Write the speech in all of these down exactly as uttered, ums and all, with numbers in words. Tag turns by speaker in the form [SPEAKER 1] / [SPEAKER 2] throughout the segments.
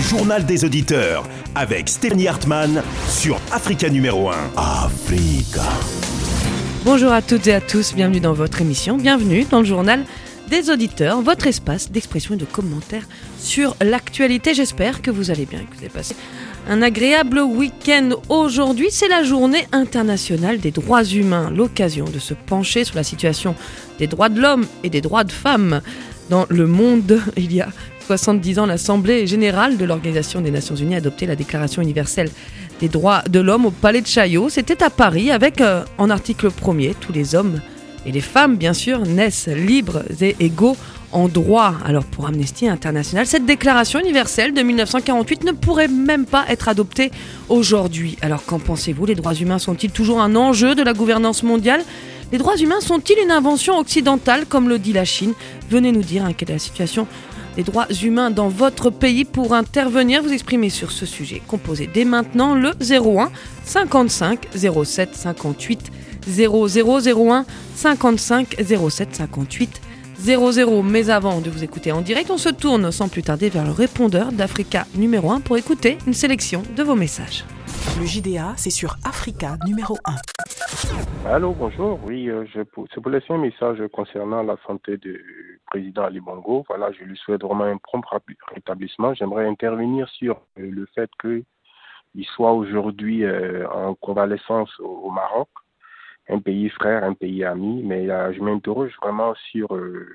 [SPEAKER 1] journal des auditeurs avec Stéphanie Hartmann sur Africa numéro un. Africa.
[SPEAKER 2] Bonjour à toutes et à tous, bienvenue dans votre émission, bienvenue dans le journal des auditeurs, votre espace d'expression et de commentaires sur l'actualité. J'espère que vous allez bien et que vous avez passé un agréable week-end. Aujourd'hui, c'est la journée internationale des droits humains, l'occasion de se pencher sur la situation des droits de l'homme et des droits de femmes dans le monde. Il y a soixante-dix ans, l'Assemblée générale de l'Organisation des Nations Unies a adopté la Déclaration universelle des droits de l'homme au Palais de Chaillot. C'était à Paris avec, euh, en article premier, tous les hommes et les femmes, bien sûr, naissent libres et égaux en droit. Alors pour Amnesty International, cette déclaration universelle de dix-neuf cent quarante-huit ne pourrait même pas être adoptée aujourd'hui. Alors qu'en pensez-vous ? Les droits humains sont-ils toujours un enjeu de la gouvernance mondiale ? Les droits humains sont-ils une invention occidentale, comme le dit la Chine ? Venez nous dire hein, quelle est la situation des droits humains dans votre pays. Pour intervenir, vous exprimer sur ce sujet. Composez dès maintenant le zéro un cinquante-cinq zéro sept cinquante-huit zéro zéro zéro un cinquante-cinq zéro sept cinquante-huit zéro zéro. Mais avant de vous écouter en direct, on se tourne sans plus tarder vers le répondeur d'Africa numéro un pour écouter une sélection de vos messages.
[SPEAKER 3] Le J D A, c'est sur Africa numéro un.
[SPEAKER 4] Allô, bonjour. Oui, euh, je, c'est pour laisser un message concernant la santé du président Ali Bongo. Voilà, je lui souhaite vraiment un prompt rétablissement. J'aimerais intervenir sur euh, le fait qu'il soit aujourd'hui euh, en convalescence au, au Maroc, un pays frère, un pays ami. Mais euh, je m'interroge vraiment sur, euh,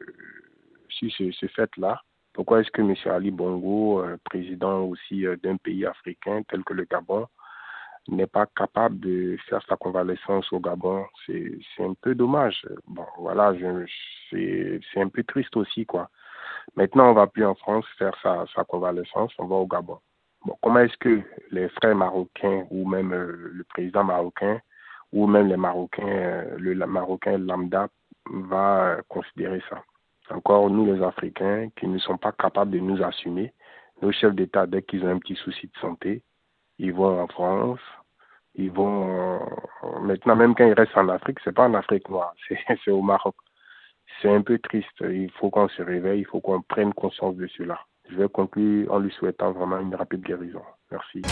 [SPEAKER 4] sur ce, ce fait-là. Pourquoi est-ce que M. Ali Bongo, euh, président aussi euh, d'un pays africain tel que le Gabon, n'est pas capable de faire sa convalescence au Gabon? C'est, c'est un peu dommage. Bon, voilà, je, c'est, c'est un peu triste aussi, quoi. Maintenant, on va plus en France faire sa, sa convalescence, on va au Gabon. Bon, comment est-ce que les frères marocains ou même euh, le président marocain ou même les Marocains, euh, le Marocain lambda va euh, considérer ça? Encore, nous les Africains qui ne sont pas capables de nous assumer, nos chefs d'État, dès qu'ils ont un petit souci de santé, ils vont en France, ils vont... Euh, maintenant, même quand ils restent en Afrique, c'est pas en Afrique noire, c'est, c'est au Maroc. C'est un peu triste. Il faut qu'on se réveille, il faut qu'on prenne conscience de cela. Je vais conclure en lui souhaitant vraiment une rapide guérison. Merci.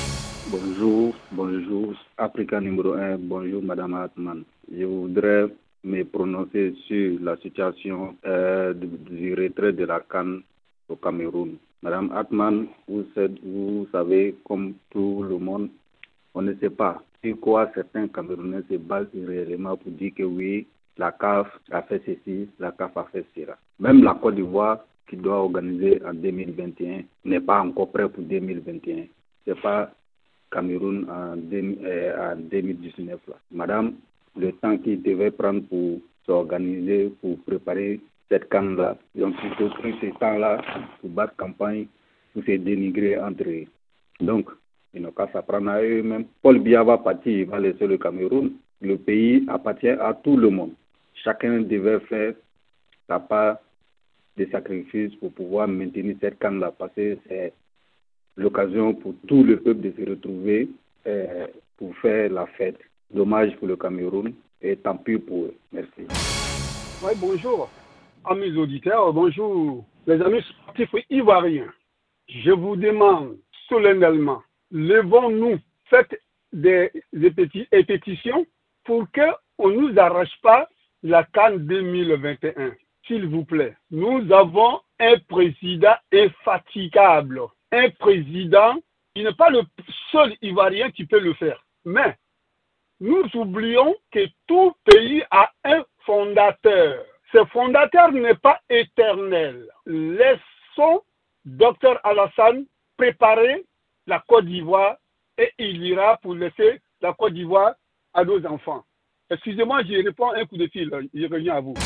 [SPEAKER 5] Bonjour, bonjour, Africa numéro un, bonjour Madame Hartmann. Je voudrais me prononcer sur la situation euh, du, du retrait de la CAN au Cameroun. Madame Hartmann, vous, vous savez, comme tout le monde, on ne sait pas sur quoi certains Camerounais se basent réellement pour dire que oui, la C A F a fait ceci, la C A F a fait cela. Même la Côte d'Ivoire, qui doit organiser en deux mille vingt et un, n'est pas encore prêt pour deux mille vingt et un. C'est pas Cameroun en, deux, euh, en deux mille dix-neuf. Là. Madame, le temps qu'il devait prendre pour s'organiser, pour préparer cette CAN-là, ils ont plutôt pris ce temps-là pour battre campagne, pour se dénigrer entre eux. Donc, ils n'ont qu'à s'apprendre à eux-mêmes. Paul Biya va partir, il va laisser le Cameroun. Le pays appartient à tout le monde. Chacun devait faire sa part de sacrifices pour pouvoir maintenir cette CAN-là, parce que c'est l'occasion pour tout le peuple de se retrouver euh, pour faire la fête. Dommage pour le Cameroun et tant pis pour eux. Merci.
[SPEAKER 6] Oui, bonjour. Amis auditeurs, bonjour les amis sportifs ivoiriens. Je vous demande solennellement, levons-nous, faites des, des, péti- des pétitions pour qu'on ne nous arrache pas la CAN deux mille vingt et un. S'il vous plaît, nous avons un président infatigable, un président qui n'est pas le seul Ivoirien qui peut le faire. Mais nous oublions que tout pays a un fondateur. Ce fondateur n'est pas éternel. Laissons docteur Alassane préparer la Côte d'Ivoire et il ira pour laisser la Côte d'Ivoire à nos enfants. Excusez-moi, je réponds un coup de fil. Je reviens à vous.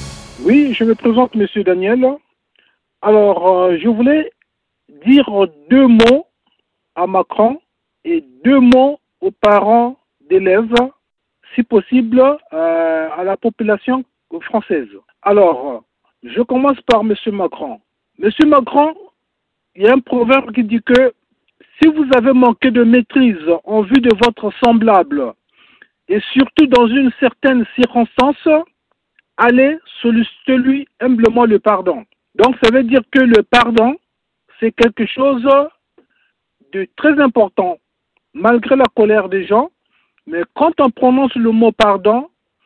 [SPEAKER 7] Oui, je me présente, Monsieur Daniel. Alors, euh, je voulais dire deux mots à Macron et deux mots aux parents d'élèves, si possible, euh, à la population française. Alors, je commence par M. Macron. M. Macron, il y a un proverbe qui dit que si vous avez manqué de maîtrise en vue de votre semblable, et surtout dans une certaine circonstance, allez solliciter-lui humblement le pardon. Donc, ça veut dire que le pardon, c'est quelque chose de très important, malgré la colère des gens, mais quand on prononce le mot pardon,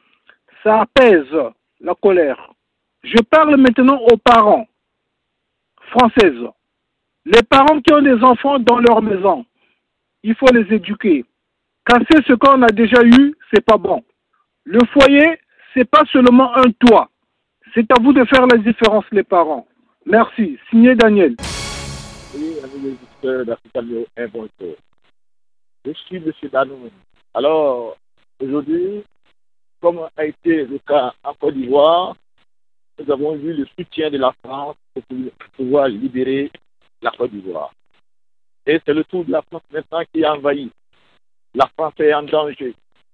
[SPEAKER 7] ça apaise la colère. Je parle maintenant aux parents françaises. Les parents qui ont des enfants dans leur maison, il faut les éduquer. Casser ce qu'on a déjà eu, c'est pas bon. Le foyer, c'est pas seulement un toit. C'est à vous de faire la différence, les parents. Merci. Signé Daniel.
[SPEAKER 8] Oui, amis auditeurs d'Africa Numéro un, bonjour. Je suis M. Danoun. Alors, aujourd'hui, comme a été le cas en Côte d'Ivoire, nous avons vu le soutien de la France pour pouvoir libérer la Côte d'Ivoire. Et c'est le tour de la France maintenant qui a envahi. La France est en danger.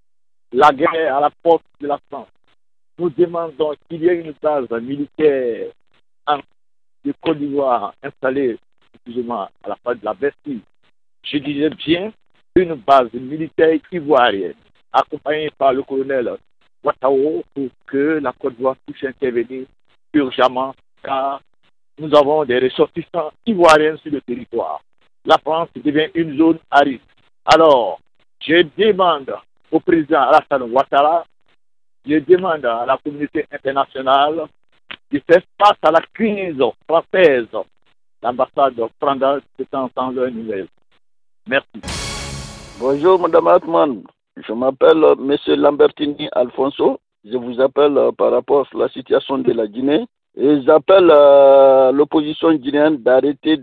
[SPEAKER 8] La guerre est à la porte de la France. Nous demandons qu'il y ait une base militaire en de Côte d'Ivoire installée, excusez-moi, à la place de la Bastille. Je disais bien une base militaire ivoirienne, accompagnée par le colonel Ouattao, pour que la Côte d'Ivoire puisse intervenir urgemment, car nous avons des ressortissants ivoiriens sur le territoire. La France devient une zone à risque. Alors, je demande au président Alassane Ouattara, je demande à la communauté internationale de faire face à la crise française. L'ambassade prendra de temps en temps leurs nouvelles. Merci.
[SPEAKER 9] Bonjour, Madame Hartmann. Je m'appelle M. Lambertini Alfonso. Je vous appelle euh, par rapport à la situation de la Guinée. Et j'appelle euh, l'opposition guinéenne d'arrêter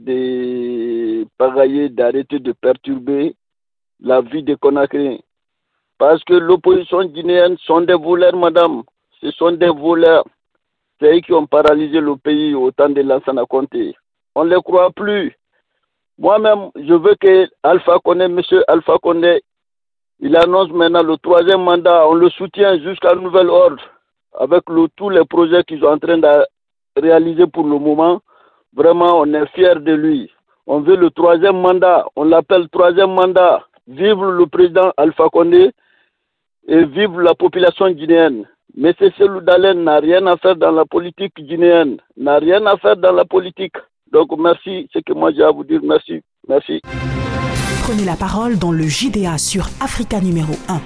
[SPEAKER 9] de pagailler, d'arrêter de perturber la vie des Conakry. Parce que l'opposition guinéenne sont des voleurs, madame. Ce sont des voleurs. C'est eux qui ont paralysé le pays au temps de Lansana Conté. On ne les croit plus. Moi-même, je veux que Alpha Condé, M. Alpha Condé, il annonce maintenant le troisième mandat. On le soutient jusqu'à nouvel ordre. Avec le, tous les projets qu'ils sont en train de réaliser pour le moment, vraiment, on est fiers de lui. On veut le troisième mandat. On l'appelle troisième mandat. Vive le président Alpha Condé et vive la population guinéenne. Mais M. Loudalen n'a rien à faire dans la politique guinéenne. N'a rien à faire dans la politique. Donc merci, c'est ce que moi j'ai à vous dire. Merci. Merci.
[SPEAKER 3] Prenez la parole dans le J D A sur Africa numéro un.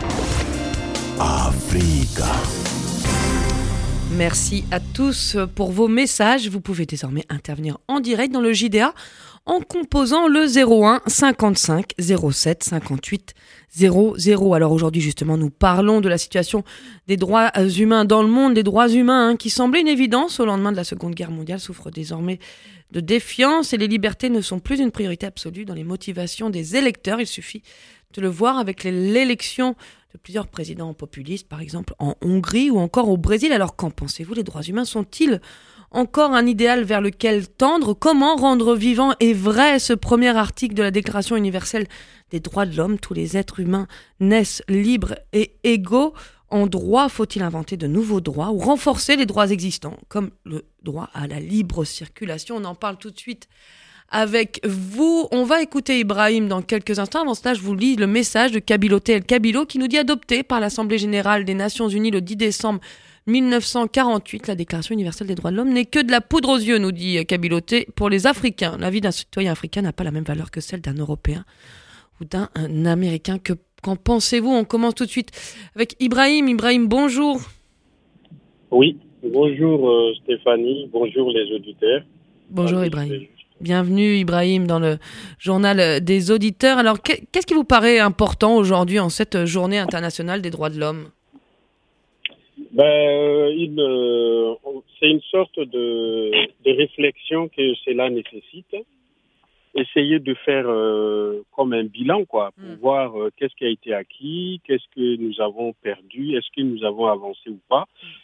[SPEAKER 1] Africa.
[SPEAKER 2] Merci à tous pour vos messages. Vous pouvez désormais intervenir en direct dans le J D A en composant le zéro un cinquante-cinq zéro sept cinquante-huit zéro zéro. Alors aujourd'hui justement nous parlons de la situation des droits humains dans le monde, des droits humains hein, qui semblaient une évidence au lendemain de la Seconde Guerre mondiale souffrent désormais de défiance et les libertés ne sont plus une priorité absolue dans les motivations des électeurs. Il suffit de le voir avec l'élection de plusieurs présidents populistes, par exemple en Hongrie ou encore au Brésil. Alors qu'en pensez-vous? Les droits humains sont-ils encore un idéal vers lequel tendre? Comment rendre vivant et vrai ce premier article de la Déclaration universelle des droits de l'homme? Tous les êtres humains naissent libres et égaux en droit. Faut-il inventer de nouveaux droits ou renforcer les droits existants, comme le droit à la libre circulation? On en parle tout de suite avec vous. On va écouter Ibrahim dans quelques instants. Avant cela, je vous lis le message de Kabiloté El Kabilo qui nous dit adopté par l'Assemblée générale des Nations unies le dix décembre mille neuf cent quarante-huit, la Déclaration universelle des droits de l'homme n'est que de la poudre aux yeux, nous dit Kabiloté. Pour les Africains, la vie d'un citoyen africain n'a pas la même valeur que celle d'un Européen ou d'un Américain. Que, qu'en pensez-vous? On commence tout de suite avec Ibrahim. Ibrahim, bonjour.
[SPEAKER 10] Oui, bonjour euh, Stéphanie, bonjour les auditeurs.
[SPEAKER 2] Bonjour Ibrahim. Bienvenue Ibrahim dans le journal des auditeurs. Alors, qu'est-ce qui vous paraît important aujourd'hui en cette journée internationale des droits de l'homme?
[SPEAKER 10] Ben, euh, il, euh, c'est une sorte de, de réflexion que cela nécessite. Essayer de faire euh, comme un bilan, quoi, pour mmh. voir euh, qu'est-ce qui a été acquis, qu'est-ce que nous avons perdu, est-ce que nous avons avancé ou pas.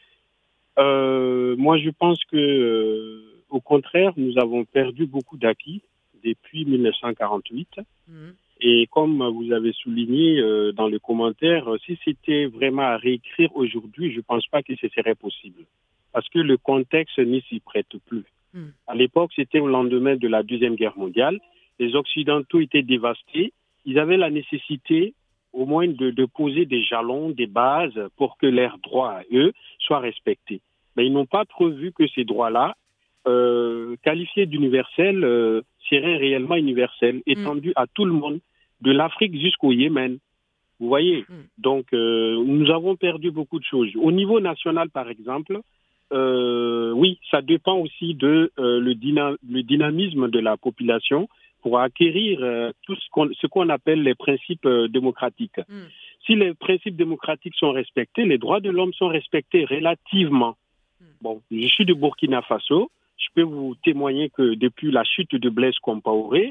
[SPEAKER 10] Euh, moi, je pense que, euh, au contraire, nous avons perdu beaucoup d'acquis depuis mille neuf cent quarante-huit. Mmh. Et comme vous avez souligné euh, dans les commentaires, si c'était vraiment à réécrire aujourd'hui, je ne pense pas que ce serait possible. Parce que le contexte n'y s'y prête plus. Mm. À l'époque, c'était au lendemain de la Deuxième Guerre mondiale. Les Occidentaux étaient dévastés. Ils avaient la nécessité au moins de, de poser des jalons, des bases pour que leurs droits à eux soient respectés. Mais ils n'ont pas prévu que ces droits-là, euh, qualifiés d'universels, euh, serait réellement universel, étendu mm. à tout le monde, de l'Afrique jusqu'au Yémen. Vous voyez, mm. donc euh, nous avons perdu beaucoup de choses. Au niveau national, par exemple, euh, oui, ça dépend aussi de euh, le, dyna- le dynamisme de la population pour acquérir euh, tout ce qu'on, ce qu'on appelle les principes euh, démocratiques. Mm. Si les principes démocratiques sont respectés, les droits de l'homme sont respectés relativement. Mm. Bon, je suis de Burkina Faso. Je peux vous témoigner que depuis la chute de Blaise Compaoré,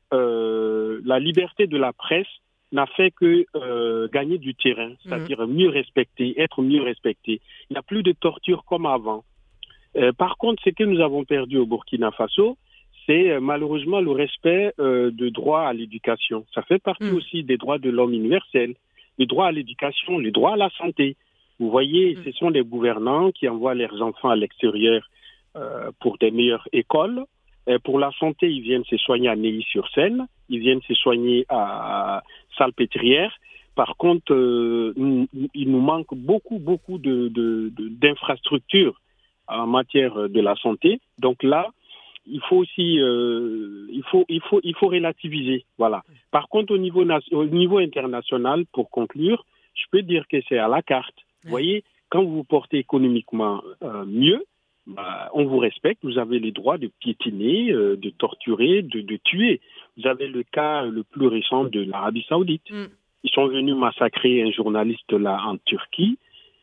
[SPEAKER 10] euh, la liberté de la presse n'a fait que euh, gagner du terrain, c'est-à-dire mmh. mieux respecter, être mieux respecté. Il n'y a plus de torture comme avant. Euh, par contre, ce que nous avons perdu au Burkina Faso, c'est euh, malheureusement le respect euh, de droit à l'éducation. Ça fait partie mmh. aussi des droits de l'homme universels. Le droit à l'éducation, le droit à la santé. Vous voyez, mmh. ce sont des gouvernants qui envoient leurs enfants à l'extérieur euh, pour des meilleures écoles. Et pour la santé, ils viennent se soigner à Neuilly-sur-Seine, ils viennent se soigner à Salpêtrière. Par contre, euh, il nous manque beaucoup, beaucoup de, de, de, d'infrastructures en matière de la santé. Donc là, il faut aussi, euh, il faut, il faut, il faut relativiser. Voilà. Par contre, au niveau, au niveau international, pour conclure, je peux dire que c'est à la carte. Vous voyez, quand vous vous portez économiquement euh, mieux, bah, on vous respecte, vous avez les droits de piétiner, euh, de torturer, de, de tuer. Vous avez le cas le plus récent de l'Arabie Saoudite. Mm. Ils sont venus massacrer un journaliste là en Turquie.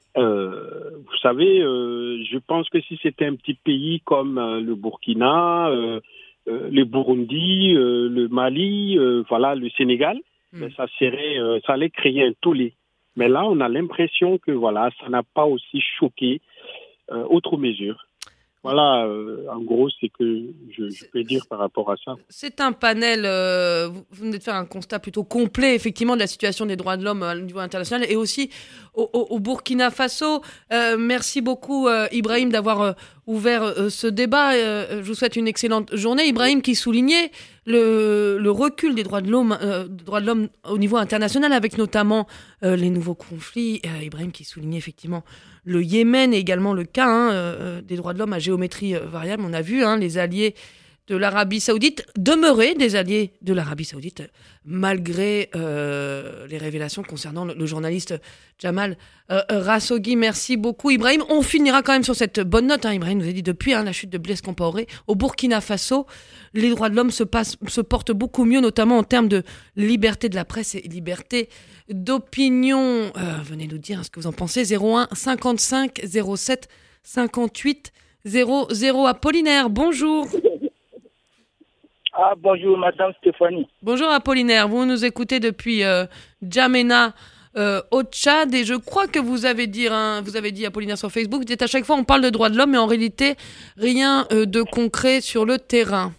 [SPEAKER 10] Euh, vous savez, euh, je pense que si c'était un petit pays comme euh, le Burkina, euh, euh, le Burundi, euh, le Mali, euh, voilà, le Sénégal, mm. ben, ça serait, euh, ça allait créer un tollé. Mais là, on a l'impression que voilà, ça n'a pas aussi choqué euh, autre mesure. Voilà, euh, en gros, c'est que je, je peux dire par rapport à ça.
[SPEAKER 2] C'est un panel, euh, vous venez de faire un constat plutôt complet, effectivement, de la situation des droits de l'homme au niveau international et aussi au, au, au Burkina Faso. Euh, merci beaucoup, euh, Ibrahim, d'avoir euh, ouvert euh, ce débat. Euh, je vous souhaite une excellente journée. Ibrahim qui soulignait le, le recul des droits de l'homme, euh, droits de l'homme au niveau international, avec notamment euh, les nouveaux conflits. Euh, Ibrahim qui soulignait effectivement le Yémen et également le cas hein, euh, des droits de l'homme à géométrie euh, variable. On a vu hein, les alliés de l'Arabie Saoudite demeurer des alliés de l'Arabie Saoudite malgré euh, les révélations concernant le, le journaliste Jamal euh, Khashoggi. Merci beaucoup, Ibrahim. On finira quand même sur cette bonne note. Hein. Ibrahim nous a dit depuis hein, la chute de Blaise Compaoré au Burkina Faso, les droits de l'homme se, passent, se portent beaucoup mieux, notamment en termes de liberté de la presse et liberté d'opinion. Euh, venez nous dire hein, ce que vous en pensez. zéro un cinquante-cinq zéro sept cinquante-huit zéro zéro. Apollinaire, bonjour.
[SPEAKER 11] Ah, bonjour, Madame Stéphanie.
[SPEAKER 2] Bonjour, Apollinaire. Vous nous écoutez depuis euh, N'Djamena, euh, au Tchad. Et je crois que vous avez dit, hein, vous avez dit, Apollinaire, sur Facebook, vous dites à chaque fois on parle de droits de l'homme, mais en réalité, rien euh, de concret sur le terrain.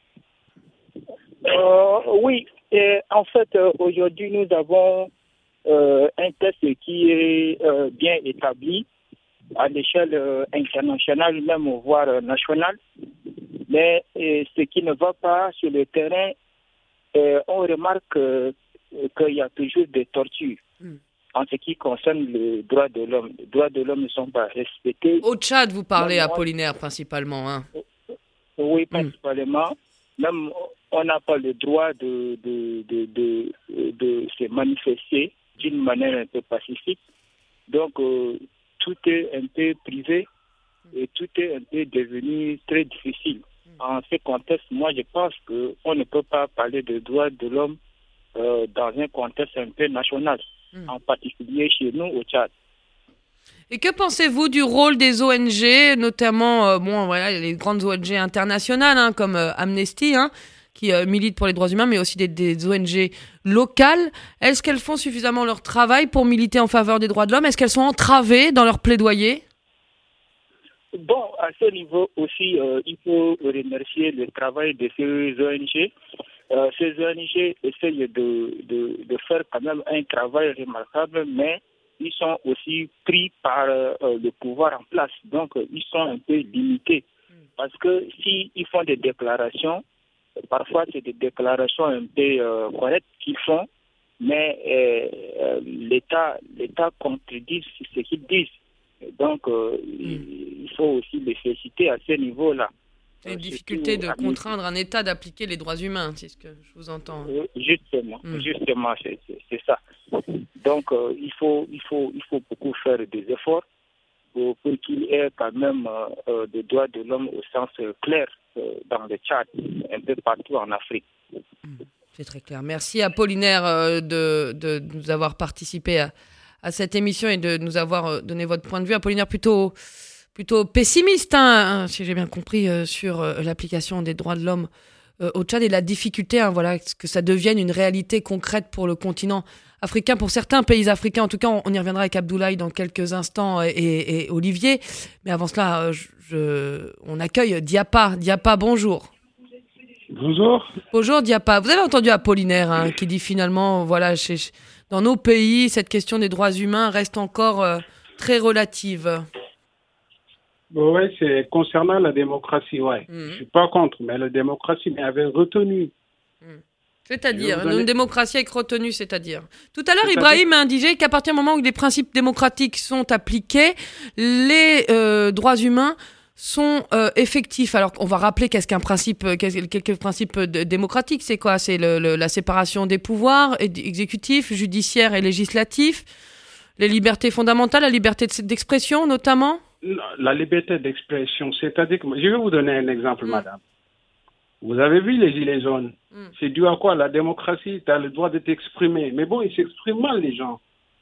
[SPEAKER 11] Euh, oui, et en fait, euh, aujourd'hui, nous avons euh, un test qui est euh, bien établi à l'échelle euh, internationale, même voire euh, nationale. Mais euh, ce qui ne va pas sur le terrain, euh, on remarque euh, qu'il y a toujours des tortures mm. en ce qui concerne le droit de l'homme. Les droits de l'homme ne sont pas respectés.
[SPEAKER 2] Au Tchad, vous parlez, même Apollinaire, principalement. Hein.
[SPEAKER 11] Oui, principalement. Mm. Même on n'a pas le droit de, de, de, de, de, de se manifester d'une manière un peu pacifique. Donc, euh, tout est un peu privé et tout est un peu devenu très difficile. En ce contexte, moi, je pense qu'on ne peut pas parler de droits de l'homme euh, dans un contexte un peu national, mmh. en particulier chez nous au Tchad.
[SPEAKER 2] Et que pensez-vous du rôle des O N G, notamment euh, bon, voilà, les grandes O N G internationales hein, comme euh, Amnesty, hein, qui euh, militent pour les droits humains, mais aussi des, des O N G locales. Est-ce qu'elles font suffisamment leur travail pour militer en faveur des droits de l'homme ? Est-ce qu'elles sont entravées dans leur plaidoyer ?
[SPEAKER 11] Bon, à ce niveau aussi, euh, il faut remercier le travail de ces O N G. Euh, ces O N G essayent de, de, de faire quand même un travail remarquable, mais ils sont aussi pris par euh, le pouvoir en place. Donc, ils sont un peu limités. Parce que s'ils font des déclarations, parfois c'est des déclarations un peu euh, correctes qu'ils font, mais euh, euh, l'État, l'État contredit ce qu'ils disent. Donc, euh, mm. il faut aussi les féliciter à ce niveau-là.
[SPEAKER 2] C'est une difficulté de contraindre un État d'appliquer les droits humains, c'est ce que je vous entends.
[SPEAKER 11] Justement, mm. justement, c'est, c'est, c'est ça. Donc, euh, il faut, il faut, il faut beaucoup faire des efforts pour, pour qu'il y ait quand même euh, des droits de l'homme au sens clair euh, dans le Tchad, un peu partout en Afrique.
[SPEAKER 2] Mm. C'est très clair. Merci Apollinaire euh, de, de nous avoir participé à, à cette émission et de nous avoir donné votre point de vue. Apollinaire plutôt... plutôt pessimiste, hein, si j'ai bien compris, euh, sur euh, l'application des droits de l'homme euh, au Tchad et la difficulté, hein, voilà, que ça devienne une réalité concrète pour le continent africain, pour certains pays africains. En tout cas, on, on y reviendra avec Abdoulaye dans quelques instants et, et, et Olivier. Mais avant cela, euh, je, je, on accueille Diapa. Diapa, bonjour.
[SPEAKER 12] Bonjour.
[SPEAKER 2] Bonjour Diapa. Vous avez entendu Apollinaire hein, qui dit finalement, voilà, chez, dans nos pays, cette question des droits humains reste encore euh, très relative.
[SPEAKER 12] Oui, c'est concernant la démocratie, ouais. Mmh. Je suis pas contre, mais la démocratie, mais avait retenu.
[SPEAKER 2] Mmh. C'est-à-dire, donner... une démocratie avec retenue, c'est-à-dire. Tout à l'heure, c'est Ibrahim a indiqué qu'à partir du moment où les principes démocratiques sont appliqués, les euh, droits humains sont euh, effectifs. Alors, on va rappeler qu'est-ce qu'un principe, qu'est-ce, quelques principes de, démocratiques. C'est quoi ? C'est le, le, la séparation des pouvoirs exécutifs, judiciaires et législatifs, les libertés fondamentales, la liberté d'expression notamment.
[SPEAKER 12] La liberté d'expression, c'est-à-dire que je vais vous donner un exemple, mmh. madame. Vous avez vu les gilets jaunes. Mmh. C'est dû à quoi? La démocratie, tu as le droit de t'exprimer. Mais bon, ils s'expriment mal, les gens.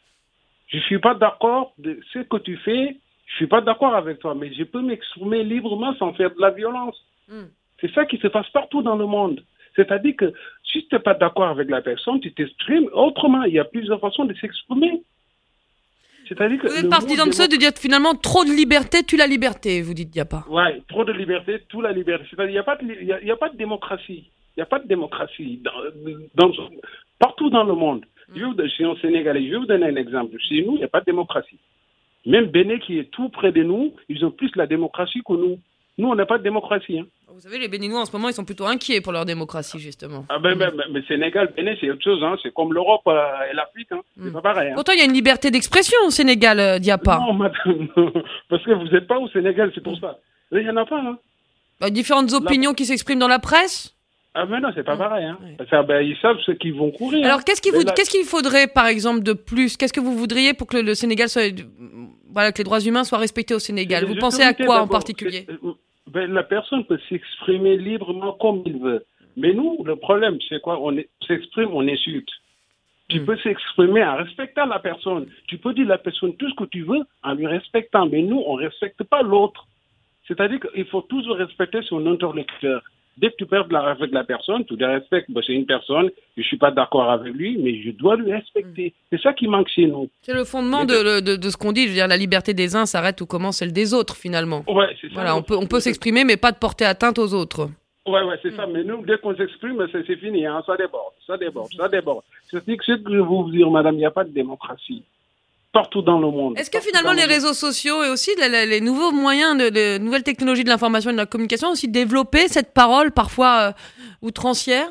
[SPEAKER 12] Je ne suis pas d'accord de ce que tu fais. Je ne suis pas d'accord avec toi, mais je peux m'exprimer librement sans faire de la violence. Mmh. C'est ça qui se passe partout dans le monde. C'est-à-dire que si tu n'es pas d'accord avec la personne, tu t'exprimes autrement. Il y a plusieurs façons de s'exprimer. C'est-à-dire que
[SPEAKER 2] vous êtes partisan de ça, de dire finalement trop de liberté tue la liberté, vous dites Diapa.
[SPEAKER 12] Oui, trop de liberté tue la liberté. C'est-à-dire qu'il n'y a, pas de, il y a, il y a pas de démocratie. Il n'y a pas de démocratie dans, dans, partout dans le monde. Mm. Je vais, chez un Sénégalais, je vais vous donner un exemple. Chez nous, il n'y a pas de démocratie. Même Bénin, qui est tout près de nous, ils ont plus la démocratie que nous. Nous, on n'a pas de démocratie. Hein.
[SPEAKER 2] Vous savez, les Béninois, en ce moment, ils sont plutôt inquiets pour leur démocratie, justement.
[SPEAKER 12] Ah ben, ben, ben, mais Sénégal, Bénin, c'est autre chose. Hein. C'est comme l'Europe euh, et l'Afrique. Hein. C'est mm. pas pareil. Hein.
[SPEAKER 2] Pourtant, il y a une liberté d'expression au Sénégal, euh, Diapa.
[SPEAKER 12] Non, madame, non. Parce que vous n'êtes pas au Sénégal, c'est pour ça. Il n'y en a pas. Hein.
[SPEAKER 2] Bah, différentes opinions la... qui s'expriment dans la presse.
[SPEAKER 12] Ah ben non, c'est pas pareil. Hein. Ouais. Parce que, ben, ils savent ce qu'ils vont courir.
[SPEAKER 2] Alors,
[SPEAKER 12] hein.
[SPEAKER 2] qu'est-ce qu'il, vous... la... qu'est-ce qu'il faudrait, par exemple, de plus? Qu'est-ce que vous voudriez pour que le Sénégal soit... Voilà, que les droits humains soient respectés au Sénégal? Vous pensez à quoi en particulier?
[SPEAKER 12] Ben, la personne peut s'exprimer librement comme il veut. Mais nous, le problème, c'est quoi? On est, s'exprime, on insulte. Tu mmh. peux s'exprimer en respectant la personne. Tu peux dire à la personne tout ce que tu veux en lui respectant. Mais nous, on ne respecte pas l'autre. C'est-à-dire qu'il faut toujours respecter son interlocuteur. Dès que tu perds la, avec la personne, tu le respectes. Ben, c'est une personne, je ne suis pas d'accord avec lui, mais je dois lui respecter. C'est ça qui manque chez nous.
[SPEAKER 2] C'est le fondement de, de, de ce qu'on dit. Je veux dire, la liberté des uns s'arrête où commence celle des autres, finalement.
[SPEAKER 12] Ouais, c'est ça.
[SPEAKER 2] Voilà, on peut, on peut s'exprimer, mais pas de porter atteinte aux autres.
[SPEAKER 12] Ouais, ouais, c'est mmh. ça. Mais nous, dès qu'on s'exprime, c'est, c'est fini. Hein. Ça déborde, ça déborde, ça déborde. C'est-à-dire que ce que je veux vous dire, madame, il n'y a pas de démocratie. Partout dans le monde.
[SPEAKER 2] Est-ce que finalement les réseaux sociaux et aussi les, les, les nouveaux moyens, de, les nouvelles technologies de l'information et de la communication ont aussi développé cette parole parfois euh, outrancière?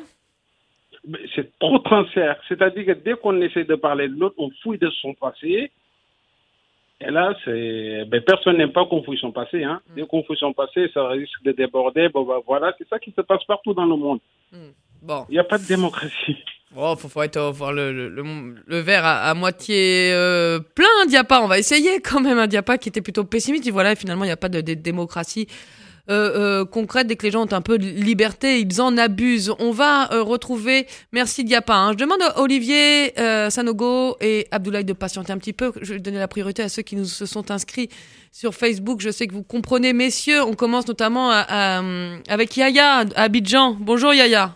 [SPEAKER 12] C'est trop transfert. C'est-à-dire que dès qu'on essaie de parler de l'autre, on fouille de son passé. Et là, c'est... Ben, personne n'aime pas qu'on fouille son passé. Hein. Mm. Dès qu'on fouille son passé, ça risque de déborder. Bon, ben, voilà, c'est ça qui se passe partout dans le monde. Mm. Bon. Il n'y a pas de démocratie.
[SPEAKER 2] Bon, faut, faut être, voir le, le, le, le verre à, à moitié euh, plein, un Diapa. On va essayer quand même un Diapa qui était plutôt pessimiste. Et voilà, finalement, il n'y a pas de, de démocratie euh, euh, concrète. Dès que les gens ont un peu de liberté, ils en abusent. On va euh, retrouver... Merci Diapa. Hein. Je demande à Olivier euh, Sanogo et Abdoulaye de patienter un petit peu. Je vais donner la priorité à ceux qui nous se sont inscrits sur Facebook. Je sais que vous comprenez, messieurs. On commence notamment à, à, avec Yaya à Abidjan. Bonjour Yaya.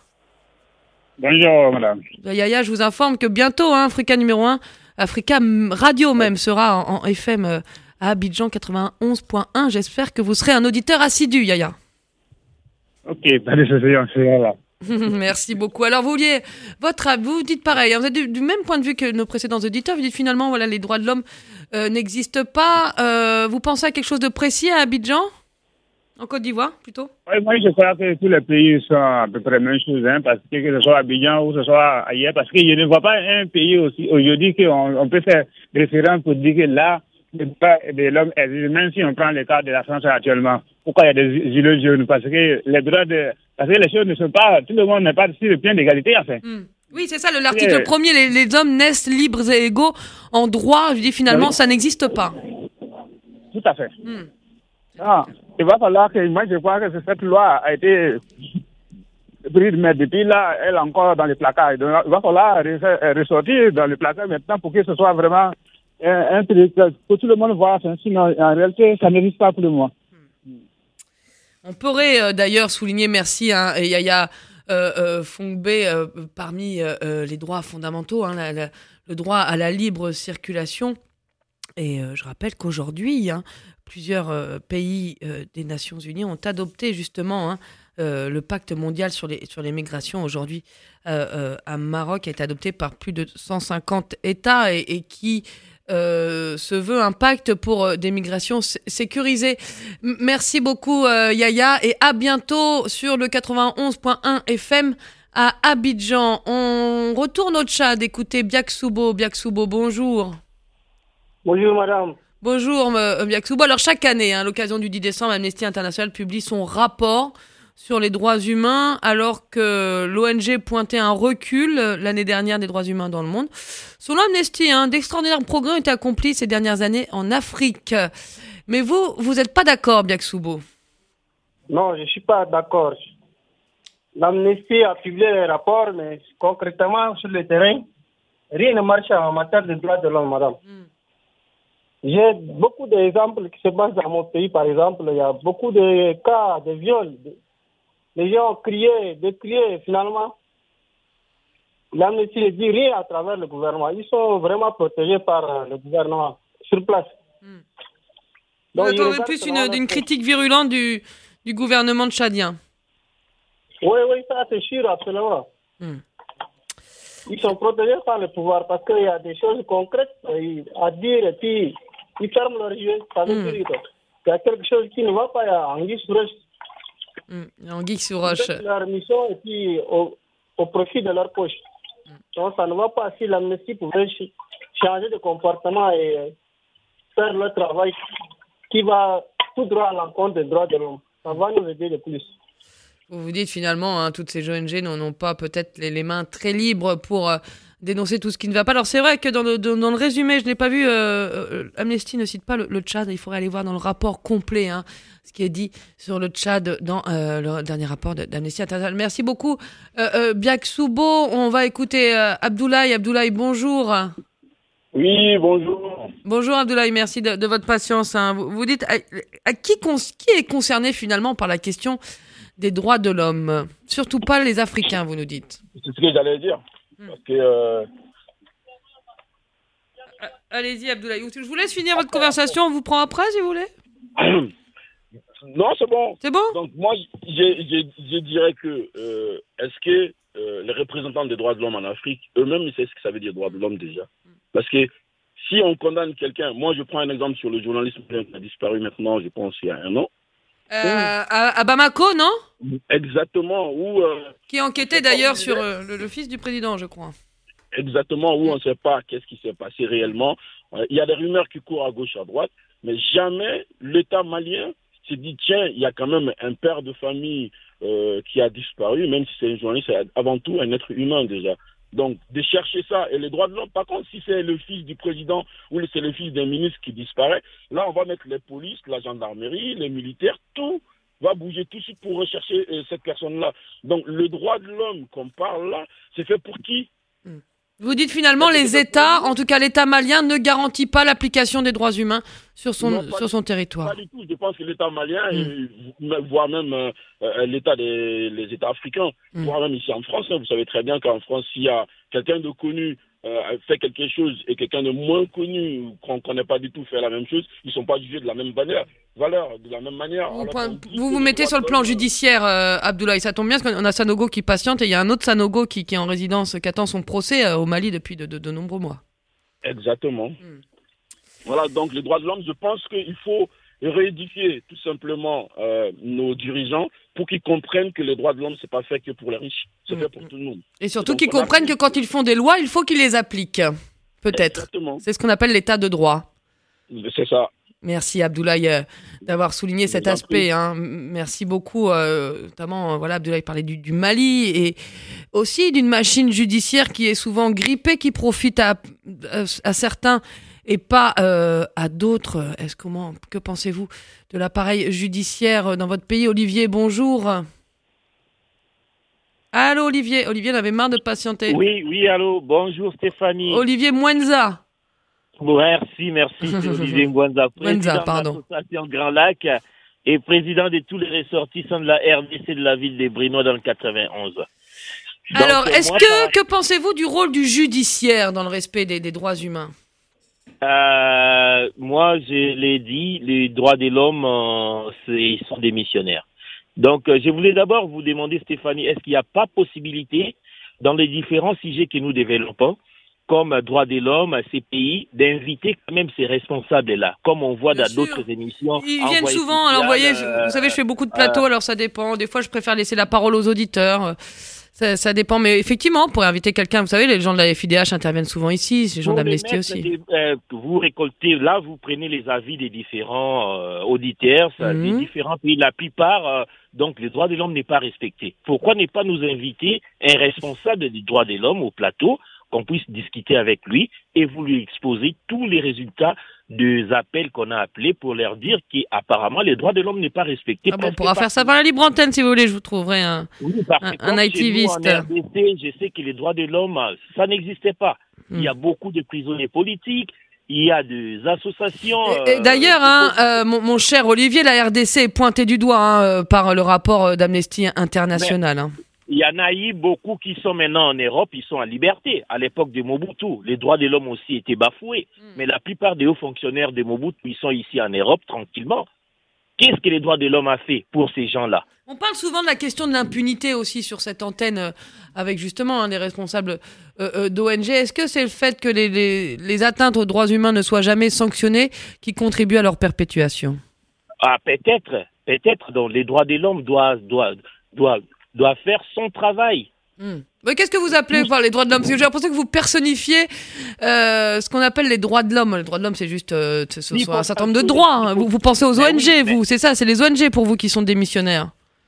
[SPEAKER 13] Bonjour, madame.
[SPEAKER 2] Yaya, je vous informe que bientôt, hein, Africa numéro un, Africa Radio même, sera en, en F M euh, à Abidjan quatre-vingt-onze point un. J'espère que vous serez un auditeur assidu, Yaya.
[SPEAKER 13] Ok, pas de soucis, on sera là.
[SPEAKER 2] Merci beaucoup. Alors, vous vouliez, votre, vous dites pareil, hein, vous êtes du, du même point de vue que nos précédents auditeurs, vous dites finalement, voilà, les droits de l'homme euh, n'existent pas. Euh, vous pensez à quelque chose de précis à Abidjan ? En Côte d'Ivoire, plutôt?
[SPEAKER 13] Oui, moi, je crois que tous les pays sont à peu près la même chose, hein, parce que que ce soit à Abidjan ou que ce soit ailleurs, parce que je ne vois pas un pays aussi, aujourd'hui, qu'on on peut faire référence pour dire que là, des droits de l'homme existent, même si on prend le cas de la France actuellement. Pourquoi il y a des gilets jaunes? Parce que les droits de, parce que les choses ne sont pas, tout le monde n'est pas sur le plan d'égalité, enfin.
[SPEAKER 2] Mm. Oui, c'est ça, le, l'article et... premier, les, les hommes naissent libres et égaux en droit. Je dis finalement, oui. Ça n'existe pas.
[SPEAKER 13] Tout à fait. Mm. Ah, il va falloir que, moi je crois que cette loi a été prise, mais depuis là, elle est encore dans les placards. Donc, il va falloir ressortir dans les placards maintenant pour que ce soit vraiment un, un truc que tout le monde voit. Sinon, en réalité, ça n'existe pas pour le moment.
[SPEAKER 2] On pourrait euh, d'ailleurs souligner, merci, hein, Yaya euh, euh, Fongbé, euh, parmi euh, les droits fondamentaux, hein, la, la, le droit à la libre circulation. Et euh, je rappelle qu'aujourd'hui, hein, plusieurs euh, pays euh, des Nations Unies ont adopté justement hein, euh, le pacte mondial sur les, sur les migrations. Aujourd'hui, euh, euh, à Maroc, a été adopté par plus de cent cinquante États et, et qui euh, se veut un pacte pour euh, des migrations s- sécurisées. M- merci beaucoup, euh, Yaya, et à bientôt sur le quatre-vingt-onze point un F M à Abidjan. On retourne au Tchad, écoutez Biaksoubo. Biaksoubo, bonjour.
[SPEAKER 14] Bonjour, madame.
[SPEAKER 2] Bonjour, M. Biaksoubo. Alors, chaque année, à hein, l'occasion du dix décembre, Amnesty International publie son rapport sur les droits humains, alors que l'O N G pointait un recul euh, l'année dernière des droits humains dans le monde. Selon Amnesty, hein, d'extraordinaires progrès ont été accomplis ces dernières années en Afrique. Mais vous, vous n'êtes pas d'accord, Biaksoubo?
[SPEAKER 14] Non, je ne suis pas d'accord. L'Amnesty a publié les rapports, mais concrètement, sur le terrain, rien ne marche en matière de droits de l'homme, madame. Mm. J'ai beaucoup d'exemples qui se passent dans mon pays, par exemple. Il y a beaucoup de cas de viol. Les gens ont crié, décrié, finalement. L'Amnesty ne dit rien à travers le gouvernement. Ils sont vraiment protégés par le gouvernement sur place.
[SPEAKER 2] Mm. Donc, vous attendez plus une, d'une critique virulente du, du gouvernement tchadien?
[SPEAKER 14] Oui, oui, ça c'est sûr, absolument. Mm. Ils sont protégés par le pouvoir parce qu'il y a des choses concrètes à dire et puis ils ferment leurs yeux. Ça veut mm. dire qu'il y a quelque chose qui ne va pas, il y a anguille sous roche.
[SPEAKER 2] Mm. Anguille sous roche.
[SPEAKER 14] Ils font leur mission et puis au, au profit de leur poche. Mm. Donc ça ne va pas si l'Amnesty pouvait ch- changer de comportement et faire le travail qui va tout droit à l'encontre des droits de l'homme. Ça va nous aider de plus.
[SPEAKER 2] Vous vous dites finalement, hein, toutes ces O N G n'en ont pas peut-être les, les mains très libres pour euh, dénoncer tout ce qui ne va pas. Alors c'est vrai que dans le, dans, dans le résumé, je n'ai pas vu, euh, euh, Amnesty ne cite pas le, le Tchad, il faudrait aller voir dans le rapport complet hein, ce qui est dit sur le Tchad dans euh, le dernier rapport d'Amnesty International. Merci beaucoup euh, euh, Biaksoubo. On va écouter euh, Abdoulaye. Abdoulaye, bonjour.
[SPEAKER 15] Oui, bonjour.
[SPEAKER 2] Bonjour Abdoulaye, merci de, de votre patience. Hein. Vous, vous dites, à, à qui, con, qui est concerné finalement par la question des droits de l'homme? Surtout pas les Africains, vous nous dites.
[SPEAKER 15] C'est ce que j'allais dire. Hmm. Parce que... Euh...
[SPEAKER 2] Allez-y Abdoulaye, je vous laisse finir votre conversation, on vous prend après si vous voulez.
[SPEAKER 15] Non, c'est bon.
[SPEAKER 2] C'est bon.
[SPEAKER 15] Donc moi, je, je, je dirais que euh, est-ce que euh, les représentants des droits de l'homme en Afrique, eux-mêmes, ils savent ce que ça veut dire droits de l'homme déjà. Parce que si on condamne quelqu'un, moi je prends un exemple sur le journaliste qui a disparu maintenant, je pense il y a un an.
[SPEAKER 2] Euh, à, à Bamako, non?
[SPEAKER 15] Exactement. Où, euh,
[SPEAKER 2] qui enquêtait d'ailleurs sur euh, le, le fils du président, je crois.
[SPEAKER 15] Exactement, où on ne sait pas qu'est-ce qui s'est passé réellement. Euh, il y a des rumeurs qui courent à gauche, à droite, mais jamais l'État malien s'est dit, tiens, il y a quand même un père de famille euh, qui a disparu, même si c'est un journaliste, c'est avant tout un être humain déjà. Donc, de chercher ça, et les droits de l'homme, par contre, si c'est le fils du président ou c'est le fils d'un ministre qui disparaît, là, on va mettre les polices, la gendarmerie, les militaires, tout va bouger tout de suite pour rechercher euh, cette personne-là. Donc, le droit de l'homme qu'on parle là, c'est fait pour qui?
[SPEAKER 2] mm. Vous dites finalement les États, en tout cas l'État malien, ne garantit pas l'application des droits humains sur son,
[SPEAKER 15] non,
[SPEAKER 2] sur son territoire.
[SPEAKER 15] Pas du tout. Je pense que l'État malien, mm. et, voire même euh, l'État des les États africains, mm. voire même ici en France, hein, vous savez très bien qu'en France, s'il y a quelqu'un de connu euh, fait quelque chose et quelqu'un de moins connu qu'on ne connaît pas du tout fait la même chose, ils ne sont pas jugés de la même valeur, valeur de la même manière.
[SPEAKER 2] Vous point, vous, vous mettez sur le plan judiciaire, euh, Abdoulaye, ça tombe bien parce qu'on a Sanogo qui patiente et il y a un autre Sanogo qui, qui est en résidence, qui attend son procès euh, au Mali depuis de, de, de nombreux mois.
[SPEAKER 15] Exactement. Mm. Voilà, donc les droits de l'homme, je pense qu'il faut réédifier tout simplement euh, nos dirigeants pour qu'ils comprennent que les droits de l'homme, c'est pas fait que pour les riches, c'est mmh. fait pour tout le monde.
[SPEAKER 2] Et surtout et qu'ils comprennent a... que quand ils font des lois, il faut qu'ils les appliquent. Peut-être.
[SPEAKER 15] Exactement.
[SPEAKER 2] C'est ce qu'on appelle l'état de droit.
[SPEAKER 15] C'est ça.
[SPEAKER 2] Merci Abdoulaye euh, d'avoir souligné cet aspect. Hein. Merci beaucoup. Euh, notamment, euh, voilà, Abdoulaye parlait du, du Mali et aussi d'une machine judiciaire qui est souvent grippée, qui profite à, à, à certains et pas euh, à d'autres. Est-ce comment que pensez-vous de l'appareil judiciaire dans votre pays? Olivier, bonjour. Allô Olivier. Olivier, on avait marre de patienter.
[SPEAKER 16] Oui, oui, allô. Bonjour Stéphanie.
[SPEAKER 2] Olivier Mwenza.
[SPEAKER 16] Merci, merci, c'est Olivier Mwenza, président
[SPEAKER 2] pardon.
[SPEAKER 16] de l'association Grand Lac et président de tous les ressortissants de la R D C de la ville des Brinois dans le quatre-vingt-onze. Donc,
[SPEAKER 2] Alors, est-ce
[SPEAKER 16] moi,
[SPEAKER 2] que,
[SPEAKER 16] par...
[SPEAKER 2] que pensez-vous du rôle du judiciaire dans le respect des, des droits humains?
[SPEAKER 16] euh, Moi, je l'ai dit, les droits de l'homme, euh, ils sont des missionnaires. Donc, euh, je voulais d'abord vous demander, Stéphanie, est-ce qu'il n'y a pas possibilité, dans les différents sujets que nous développons, comme droits de l'homme, ces pays, d'inviter quand même ces responsables-là, comme on voit
[SPEAKER 2] Bien
[SPEAKER 16] dans
[SPEAKER 2] sûr.
[SPEAKER 16] d'autres émissions.
[SPEAKER 2] Ils viennent souvent, alors vous voyez, euh, vous savez, je fais beaucoup de plateaux, euh, alors ça dépend. Des fois, je préfère laisser la parole aux auditeurs. Ça, ça dépend, mais effectivement, pour inviter quelqu'un, vous savez, les gens de la F I D H interviennent souvent ici, les gens d'Amnesty aussi.
[SPEAKER 16] Des, euh, vous récoltez, là, vous prenez les avis des différents euh, auditeurs, ça,
[SPEAKER 2] Mhm.
[SPEAKER 16] des différents pays. La plupart, euh, donc, les droits de l'homme n'est pas respecté. Pourquoi ne pas nous inviter un responsable des droits de l'homme au plateau, qu'on puisse discuter avec lui et vous lui exposer tous les résultats des appels qu'on a appelés pour leur dire qu'apparemment les droits de l'homme n'est pas respecté.
[SPEAKER 2] Ah bon, on pourra faire ça par la libre antenne si vous voulez, je vous trouverai un,
[SPEAKER 16] oui, parce
[SPEAKER 2] un,
[SPEAKER 16] que
[SPEAKER 2] un activiste.
[SPEAKER 16] Nous, en R D C, je sais que les droits de l'homme, ça n'existait pas.
[SPEAKER 2] Mm.
[SPEAKER 16] Il y a beaucoup de prisonniers politiques, il y a des associations...
[SPEAKER 2] Et, et
[SPEAKER 16] euh,
[SPEAKER 2] d'ailleurs, hein, euh, mon, mon cher Olivier, la R D C est pointée du doigt hein, euh, par le rapport d'Amnesty International. Hein.
[SPEAKER 16] Il y en a eu beaucoup qui sont maintenant en Europe, ils sont en liberté. À l'époque de Mobutu, les droits de l'homme aussi étaient bafoués. Mm. Mais la plupart des hauts fonctionnaires de Mobutu, ils sont ici en Europe tranquillement. Qu'est-ce que les droits de l'homme a fait pour ces gens-là?
[SPEAKER 2] On parle souvent de la question de l'impunité aussi sur cette antenne euh, avec justement hein, des responsables euh, euh, d'O N G. Est-ce que c'est le fait que les, les, les atteintes aux droits humains ne soient jamais sanctionnées qui contribue à leur perpétuation?
[SPEAKER 16] Ah, peut-être, peut-être. Donc les droits de l'homme doivent, doivent, doivent, doivent faire son travail.
[SPEAKER 2] Mmh. Mais qu'est-ce que vous appelez par les droits de l'homme? Parce que j'ai l'impression que vous personnifiez euh, ce qu'on appelle les droits de l'homme. Les droits de l'homme, c'est juste euh, ce sont un certain nombre de droits. Hein. Vous, vous pensez aux O N G, vous, c'est ça, c'est les O N G pour vous qui sont des missionnaires.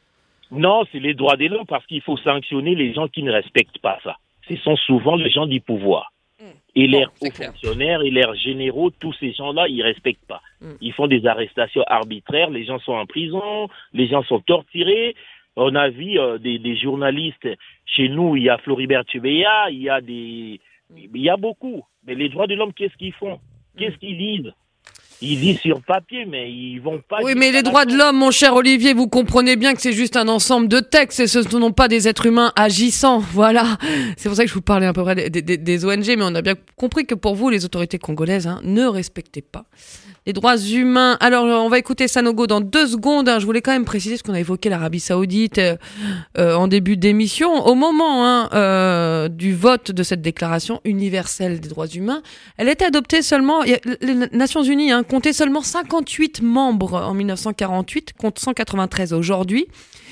[SPEAKER 16] Non, c'est les droits de l'homme parce qu'il faut sanctionner les gens qui ne respectent pas ça. Ce sont souvent les gens du pouvoir. Mmh. Et bon, leurs hauts fonctionnaires et leurs généraux, tous ces gens-là, ils ne respectent pas. Mmh. Ils font des arrestations arbitraires, les gens sont en prison, les gens sont torturés. On a vu euh, des, des journalistes chez nous, il y a Floribert Chebeya, il y a des, il y a beaucoup. Mais les droits de l'homme, qu'est-ce qu'ils font? Qu'est-ce qu'ils disent? Ils disent sur papier, mais ils vont pas...
[SPEAKER 2] Oui, mais les droits de l'homme, mon cher Olivier, vous comprenez bien que c'est juste un ensemble de textes et ce ne sont pas des êtres humains agissants. Voilà. C'est pour ça que je vous parlais à peu près des, des, des O N G, mais on a bien compris que pour vous, les autorités congolaises hein, ne respectaient pas les droits humains. Alors, on va écouter Sanogo dans deux secondes. Hein. Je voulais quand même préciser, parce qu'on a évoqué l'Arabie Saoudite euh, euh, en début d'émission. Au moment hein, euh, du vote de cette déclaration universelle des droits humains, elle était adoptée seulement... Les Nations Unies hein, comptaient seulement cinquante-huit membres en mille neuf cent quarante-huit, contre cent quatre-vingt-treize aujourd'hui.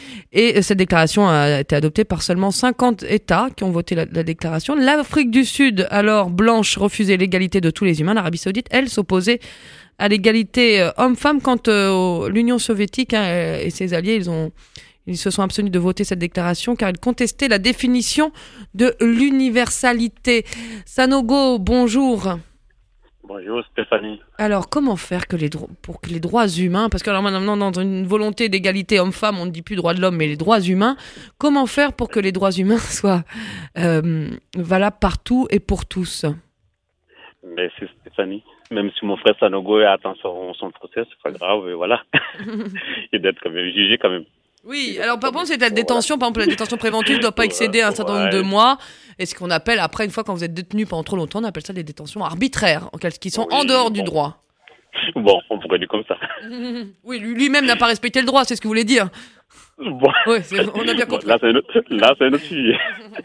[SPEAKER 2] Et cette déclaration a été adoptée par seulement cinquante États qui ont voté la, la déclaration. L'Afrique du Sud, alors blanche, refusait l'égalité de tous les humains. L'Arabie Saoudite, elle, s'opposait à l'égalité euh, homme-femme. Quand euh, l'Union soviétique hein, et ses alliés, ils, ont, ils se sont abstenus de voter cette déclaration car ils contestaient la définition de l'universalité. Sanogo, bonjour.
[SPEAKER 17] Bonjour Stéphanie.
[SPEAKER 2] Alors, comment faire que les dro- pour que les droits humains, parce que alors maintenant dans une volonté d'égalité homme-femme, on ne dit plus droits de l'homme, mais les droits humains, comment faire pour que les droits humains soient euh, valables partout et pour tous?
[SPEAKER 17] Merci Stéphanie. Même si mon frère Sanogo attend son, son procès, c'est pas grave, voilà. Il doit être quand même jugé quand même.
[SPEAKER 2] Oui, alors par contre, c'est la détention, par exemple, la détention préventive ne doit pas excéder un certain nombre de mois. Et ce qu'on appelle, après, une fois quand vous êtes détenu pendant trop longtemps, on appelle ça des détentions arbitraires, qui sont oui, en dehors bon. du droit.
[SPEAKER 17] Bon, on pourrait dire comme ça.
[SPEAKER 2] Oui, lui-même n'a pas respecté le droit, c'est ce que vous voulez dire.
[SPEAKER 17] Bon.
[SPEAKER 2] Oui, on a bien compris.
[SPEAKER 17] Bon, là, c'est un autre, là, c'est un autre sujet.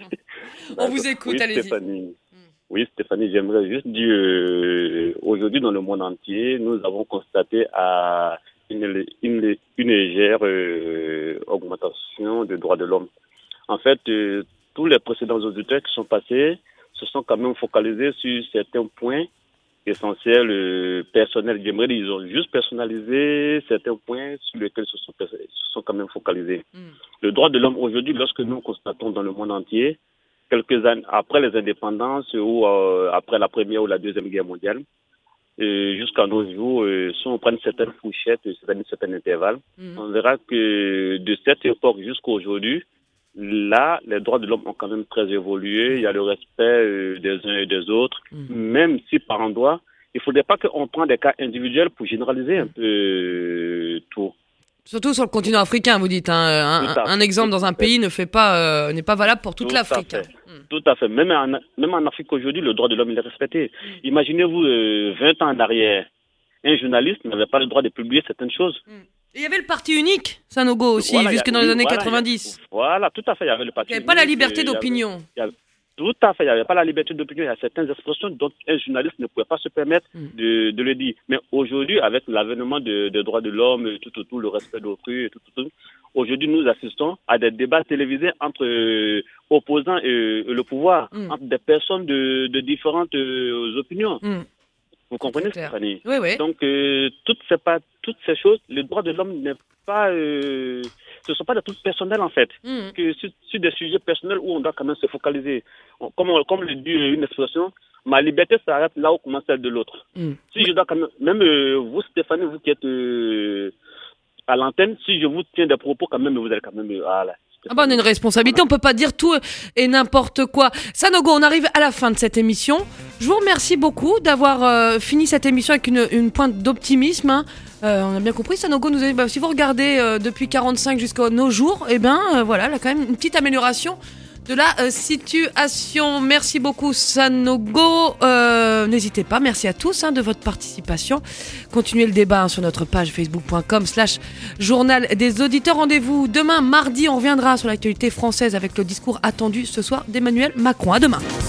[SPEAKER 2] On vous écoute,
[SPEAKER 17] oui,
[SPEAKER 2] allez-y.
[SPEAKER 17] Stéphanie. Oui, Stéphanie, j'aimerais juste dire, euh, aujourd'hui, dans le monde entier, nous avons constaté à une, une, une légère euh, augmentation des droits de l'homme. En fait, euh, tous les précédents auditeurs qui sont passés se sont quand même focalisés sur certains points essentiels, euh, personnels, j'aimerais dire, ils ont juste personnalisé certains points sur lesquels ils se sont, se sont quand même focalisés. Mm. Le droit de l'homme aujourd'hui, lorsque nous constatons dans le monde entier, quelques années après les indépendances ou euh, après la Première ou la Deuxième Guerre mondiale, euh, jusqu'à nos jours, euh, si on prend certaines fourchettes, certains, certains intervalles, mm. on verra que de cette époque jusqu'à aujourd'hui, là, les droits de l'homme ont quand même très évolué. Il y a le respect euh, des uns et des autres, mm. même si par endroit, il ne faudrait pas qu'on prenne des cas individuels pour généraliser un peu euh, tout.
[SPEAKER 2] Surtout sur le continent africain, vous dites. Hein, un, un exemple dans un pays ne fait pas, euh, n'est pas valable pour toute tout l'Afrique.
[SPEAKER 17] Hein. Tout à fait. Même en, même en Afrique aujourd'hui, le droit de l'homme il est respecté. Mm. Imaginez-vous, euh, vingt ans en arrière, un journaliste n'avait pas le droit de publier certaines choses. Mm.
[SPEAKER 2] Et il y avait le parti unique, Sanogo aussi, voilà, jusque dans oui, les années voilà, quatre-vingt-dix.
[SPEAKER 17] A, voilà, tout à fait, il y avait le parti unique.
[SPEAKER 2] Il n'y avait pas la liberté d'opinion.
[SPEAKER 17] Il y avait, tout à fait, il n'y avait pas la liberté d'opinion. Il y a certaines expressions dont un journaliste ne pouvait pas se permettre mm. de, de le dire. Mais aujourd'hui, avec l'avènement des de droits de l'homme, tout, tout, tout, le respect d'autrui, tout, tout, tout, aujourd'hui, nous assistons à des débats télévisés entre euh, opposants et, et le pouvoir, mm. entre des personnes de, de différentes euh, opinions. Mm. Vous comprenez, Stéphanie?
[SPEAKER 2] Oui, oui.
[SPEAKER 17] Donc, euh, toutes, ces, pas, toutes ces choses, le droit de l'homme n'est pas... Euh, ce ne sont pas des trucs personnels, en fait. Mm. Que sur, sur des sujets personnels où on doit quand même se focaliser. On, comme, comme le dit une expression, ma liberté s'arrête là où commence celle de l'autre. Mm. Si je dois quand même... Même euh, vous, Stéphanie, vous qui êtes euh, à l'antenne, si je vous tiens des propos, quand même, vous allez quand même... Ah, là,
[SPEAKER 2] Ah bah on a une responsabilité, on peut pas dire tout et n'importe quoi. Sanogo, on arrive à la fin de cette émission. Je vous remercie beaucoup d'avoir euh, fini cette émission avec une, une pointe d'optimisme. Hein. Euh, on a bien compris, Sanogo nous a dit, bah, si vous regardez euh, depuis quarante-cinq jusqu'à nos jours, eh ben euh, voilà, là quand même une petite amélioration de la euh, situation. Merci beaucoup, Sanogo. Euh, n'hésitez pas, merci à tous hein, de votre participation. Continuez le débat hein, sur notre page facebook.com slash journal des auditeurs. Rendez-vous demain, mardi, on reviendra sur l'actualité française avec le discours attendu ce soir d'Emmanuel Macron. À demain.